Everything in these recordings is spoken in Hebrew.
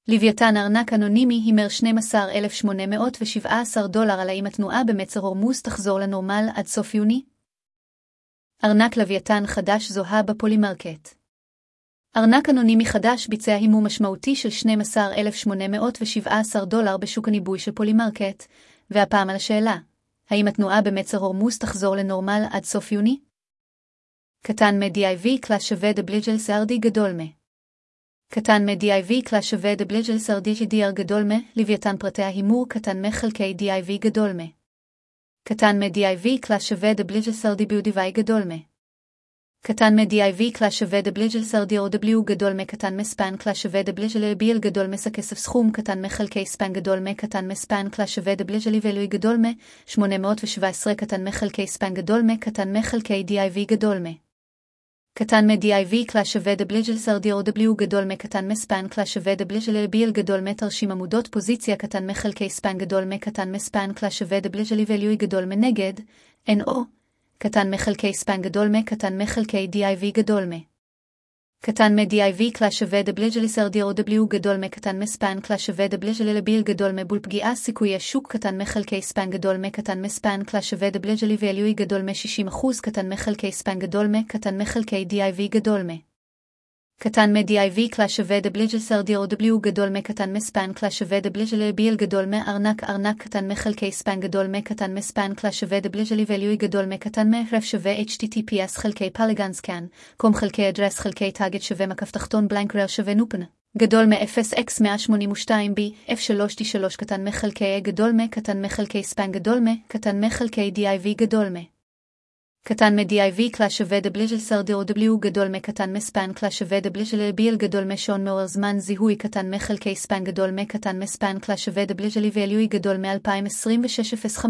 לוויתן ארנק אנונימי הימר $12,817 על האם התנועה במצר הורמוז תחזור לנורמל עד סוף יוני? ארנק לוויתן חדש זוהה בפולימרקט. ארנק אנונימי חדש ביצע הימור משמעותי של $12,817 בשוק הניבוי של פולימרקט, והפעם על השאלה, האם התנועה במצר הורמוז תחזור לנורמל עד סוף יוני? קטן מ-DIV קלאס שווה דבליג'ל סרדי גדול מ. קטן מ-DIV קלאס שווה דבליג'ל סרדי GDR גדול מ, לוויתן פרטי ההימור קטן מ-חלקי DIV גדול מ. קטן מ-DIV קלאס שווה דבליג'ל סרדי BUDY גדול מ. קטן מ-DIV קלאס שווה דבליג'ל סרדי OW גדול מ. קטן מ-ספן קלאס שווה דבליג'ל BL גדול מ. כסף סכום קטן מ-חלקי ספן גדול מ. קטן מ-ספן קלאס שווה דבליג'ל EVALUE גדול מ. 817 קטן מ-חלקי ספן גדול מ. קטן מ-חלקי DIV גדול מ. קטן מ-DIV קלאס שווה דבליג'ל סרדי OW גדול מ. קטן מ-ספן קלאס שווה דבליג'ל BL גדול מ. תרשים עמודות פוזיציה קטן מ-חלקי ספן גדול מ. קטן מ-ספן קלאס שווה דבליג'ל EVALUE גדול מ. נגד NO קטן מחלקי ספן גדול מ. קטן מחלקי DIV גדול מ. קטן מ-DIV קלאס שווה דבליג'ל סרדי OW גדול מ. קטן מספן קלאס שווה דבליג'ל LBL גדול מ. בול פגיעה סיכוי השוק קטן מחלקי ספן גדול מ. קטן מספן קלאס שווה דבליג'ל EVALUE גדול מ-60% קטן מחלקי ספן גדול מ. קטן מחלקי DIV גדול מ. קטן מ-DIV קלאס שווה דבליג'ל סרדי OW גדול מ. קטן מספן קלאס שווה דבליג'ל LBL גדול מ. ארנק קטן מחלקי ספן גדול מ. קטן מספן קלאס שווה דבליג'ל EVALUE גדול מ. קטן מ-רף שווה HTTPS חלקי פלגנסקן, קום חלקי אדרס חלקי טאגט שווה מקף תחתון בלנקרר שווה נופן, גדול מ-0x182b, F3D3 קטן מחלקי גדול מ. קטן מחלקי ספן גדול מ. קטן מחלקי DIV גדול מ. קטן מ-DIV קלאס שווה דבליג'ל סרדי OW גדול מ-קטן מספן קלאס שווה דבליג'ל BL גדול מ-שון מעורר זמן זיהוי קטן מחלקי ספן גדול מ-קטן מספן קלאס שווה דבליג'ל EVALUE גדול מ-2026-05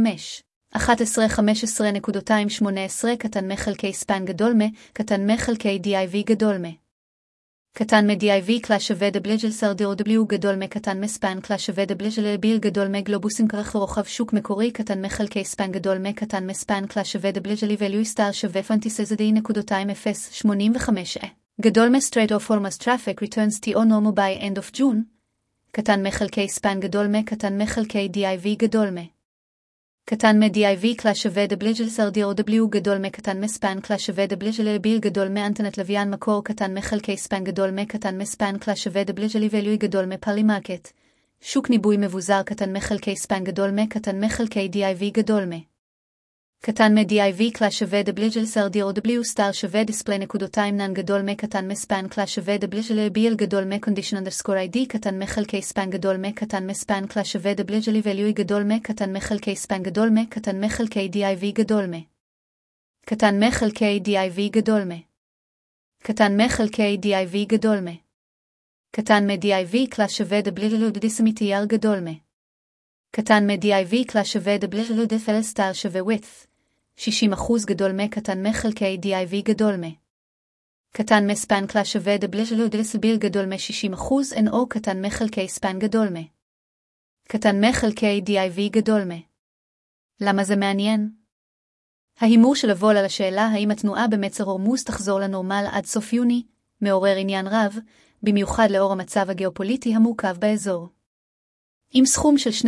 11-15.218 קטן מחלקי ספן גדול מ-קטן מחלקי DIV גדול מ. קטן מ-DIV קלאס שווה דבליג'ל סרדי OW גדול מ-קטן מספן קלאס שווה דבליג'ל BL גדול מ-גלובוסים כרך ורוחב שוק מקורי קטן מחלקי ספן גדול מ-קטן מספן קלאס שווה דבליג'ל EVALUE סטאר שווה fantasy.0.85 גדול מ-straight of formers traffic returns to normal by end of June קטן מחלקי ספן גדול מ-קטן מחלקי DIV גדול מ. קטן מ-DIV קלאס שווה דבליג'ל סרדי OW גדול מ-קטן מספן קלאס שווה דבליג'ל LBL גדול מאנטנת לוויין מקור קטן מחלקי ספן גדול מ-קטן מספן קלאס שווה דבליג'ל EVALUE גדול מ-פולימרקט. שוק ניבוי מבוזר קטן מחלקי ספן גדול מ-קטן מחלקי DIV גדול מ. קטן מ-DIV קלאס שווה דבליג'ל סרדי OW סטאר שווה דיספלי נקודותיים נן גדול מ-קטן מספן קלאס שווה דבליג'ל BL גדול מ-condition_ID קטן מחלקי ספן גדול מ-קטן מספן קלאס שווה דבליג'ל EVALUE גדול מ-קטן מחלקי ספן גדול מ-קטן מחלקי DIV גדול מ. קטן מחלקי DIV גדול מ. קטן מחלקי DIV גדול מ. קטן מ-DIV קלאס שווה דבליג'ל דיסמיטייר גדול מ. קטן מ-DIV קלאס שווה דבליג'ל דפל סטאר שווה width 60% גדול מ-קטן מחלקי DIV גדול מ. קטן מספן קלאס שווה דבליג'ל דסביל גדול מ-60% NO קטן מחלקי ספן גדול מ. קטן מחלקי DIV גדול מ. למה זה מעניין? ההימור של הוול על השאלה האם התנועה במצר הורמוז תחזור לנורמל עד סוף יוני מעורר עניין רב, במיוחד לאור המצב הגיאופוליטי המורכב באזור. עם סכום של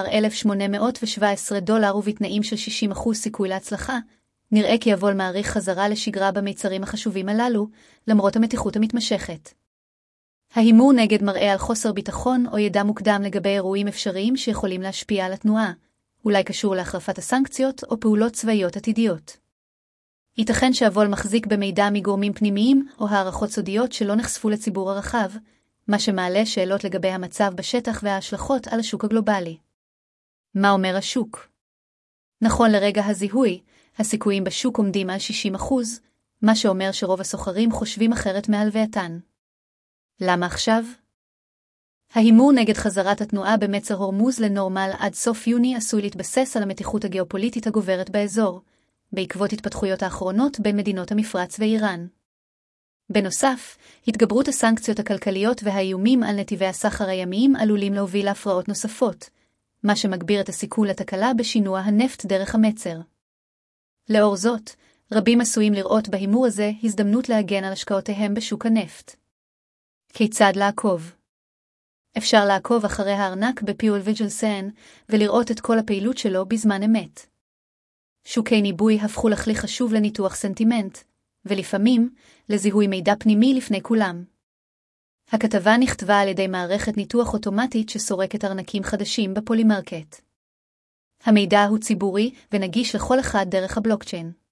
$12,817 ובתנאים של 60% סיכוי להצלחה, נראה כי הוול מעריך חזרה לשגרה במיצרים החשובים הללו, למרות המתיחות המתמשכת. ההימור נגד מראה על חוסר ביטחון או ידע מוקדם לגבי אירועים אפשריים שיכולים להשפיע על התנועה, אולי קשור להחרפת הסנקציות או פעולות צבאיות עתידיות. ייתכן שהוול מחזיק במידע מגורמים פנימיים או הערכות סודיות שלא נחשפו לציבור הרחב, מה שמעלה שאלות לגבי המצב בשטח וההשלכות על השוק הגלובלי. מה אומר השוק? נכון לרגע הזיהוי, הסיכויים בשוק עומדים על 60%, מה שאומר שרוב הסוחרים חושבים אחרת מהלווייתן. למה עכשיו? ההימור נגד חזרת התנועה במצר הורמוז לנורמל עד סוף יוני עשוי להתבסס על המתיחות הגיאופוליטית הגוברת באזור, בעקבות התפתחויות האחרונות בין מדינות המפרץ ואיראן. בנוסף, התגברות הסנקציות הכלכליות והאיומים על נתיבי הסחר הימיים עלולים להוביל להפרעות נוספות, מה שמגביר את הסיכון לתקלה בשינוע הנפט דרך המצר. לאור זאת, רבים עשויים לראות בהימור הזה הזדמנות להגן על השקעותיהם בשוק הנפט. כיצד לעקוב? אפשר לעקוב אחרי הארנק ב-PureVisualScan ולראות את כל הפעילות שלו בזמן אמת. שוקי ניבוי הפכו לכלי חשוב לניתוח סנטימנט, ולפעמים לזיהוי מידע פנימי לפני כולם. הכתבה נכתבה על ידי מערכת ניתוח אוטומטית שסורקת ארנקים חדשים בפולימרקט. המידע הוא ציבורי ונגיש לכל אחד דרך הבלוקצ'יין.